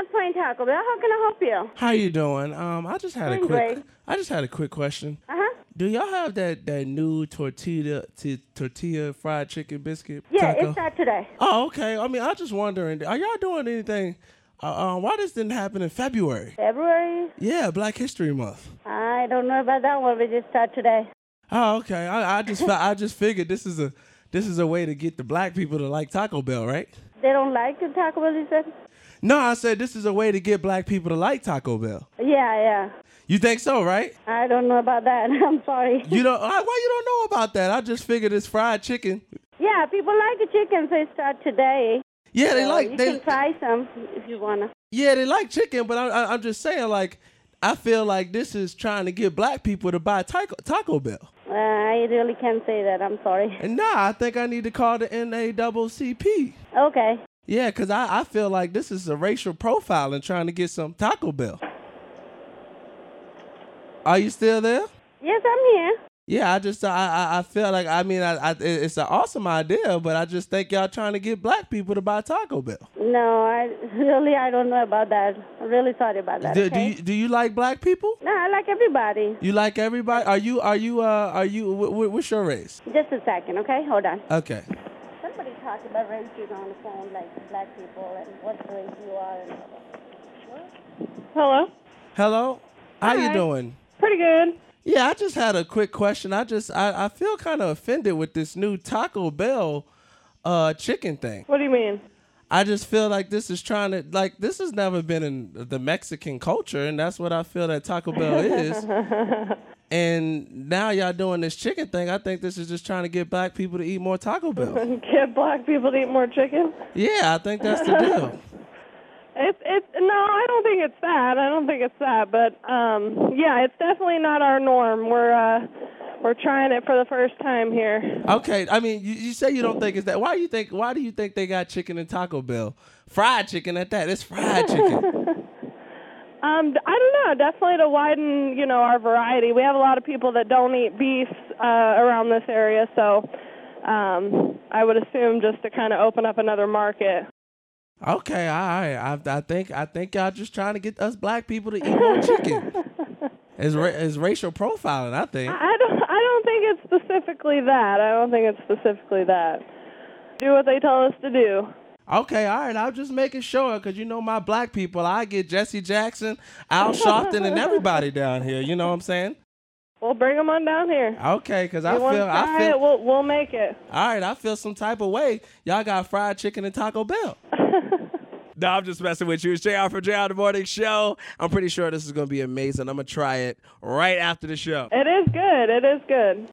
North Point Taco Bell. How can I help you? How you doing? I just had Doing great. I just had a quick question. Uh-huh. Do y'all have that new tortilla fried chicken biscuit Yeah, taco? it's not today. Oh, okay. I mean, I was just wondering, are y'all doing anything? Why this didn't happen in February? February? Yeah, Black History Month. I don't know about that one. We just start today. Oh, okay. I just figured this is a way to get the black people to like Taco Bell, right? They don't like the Taco Bell, you said? No, I said this is a way to get black people to like Taco Bell. Yeah. You think so, right? I don't know about that. I'm sorry. You don't. Why you don't know about that? I just figured it's fried chicken. Yeah, people like the chicken, so it start today. Yeah, they So like. You they, can try some if you want to. Yeah, they like chicken, but I'm just saying, like, I feel like this is trying to get black people to buy Taco Bell. I really can't say that. I'm sorry. And I think I need to call the NAACP. Okay. Yeah, because I feel like this is a racial profiling trying to get some Taco Bell. Are you still there? Yes, I'm here. Yeah, I feel like, it's an awesome idea, but I just think y'all trying to get black people to buy Taco Bell. No, I don't know about that. I'm really sorry about that. Okay? Do you like black people? No, I like everybody. You like everybody? What's your race? Just a second, okay? Hold on. Okay. Somebody talked about races on the phone, like black people and what race you are. And what? Hello? Hello? How you Hi. doing? Pretty good. Yeah, I just had a quick question. I feel kind of offended with this new Taco Bell chicken thing. What do you mean? I just feel like this has never been in the Mexican culture, and that's what I feel that Taco Bell is. And now y'all doing this chicken thing. I think this is just trying to get black people to eat more Taco Bell. Get black people to eat more chicken? Yeah, I think that's the deal. No, I don't think it's that. I don't think it's that. But yeah, it's definitely not our norm. We're trying it for the first time here. Okay, I mean, you say you don't think it's that. Why do you think they got chicken in Taco Bell? Fried chicken at that. It's fried chicken. I don't know. Definitely to widen, our variety. We have a lot of people that don't eat beef around this area, so I would assume just to kind of open up another market. Okay, all right. I think y'all just trying to get us black people to eat more chicken. It's racial profiling, I think. I don't think it's specifically that. I don't think it's specifically that. Do what they tell us to do. Okay, all right. I'm just making sure because my black people. I get Jesse Jackson, Al Sharpton, and everybody down here. You know what I'm saying? We'll bring them on down here. Okay, because I feel we'll make it. All right, I feel some type of way. Y'all got fried chicken and Taco Bell. No, I'm just messing with you. It's JR from JR The Morning Show. I'm pretty sure this is going to be amazing. I'm going to try it right after the show. It is good. It is good.